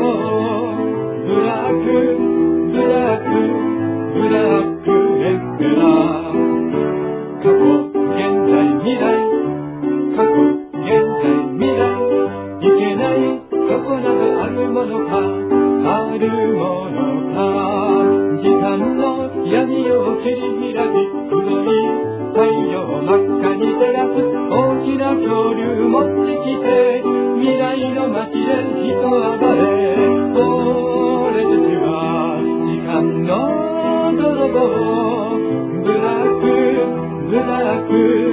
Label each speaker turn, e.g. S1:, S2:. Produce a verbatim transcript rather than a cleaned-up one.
S1: ブラックブラックブラックエンペラー。過去現在未来、過去現在未来、いけない過去などあるものか、あるものか。時間の闇を切り開き、黒い太陽真っ赤に照らす大きな恐竜持ってきて、未来の街で人暴れ。俺たちは時間の泥棒、ブラックブラック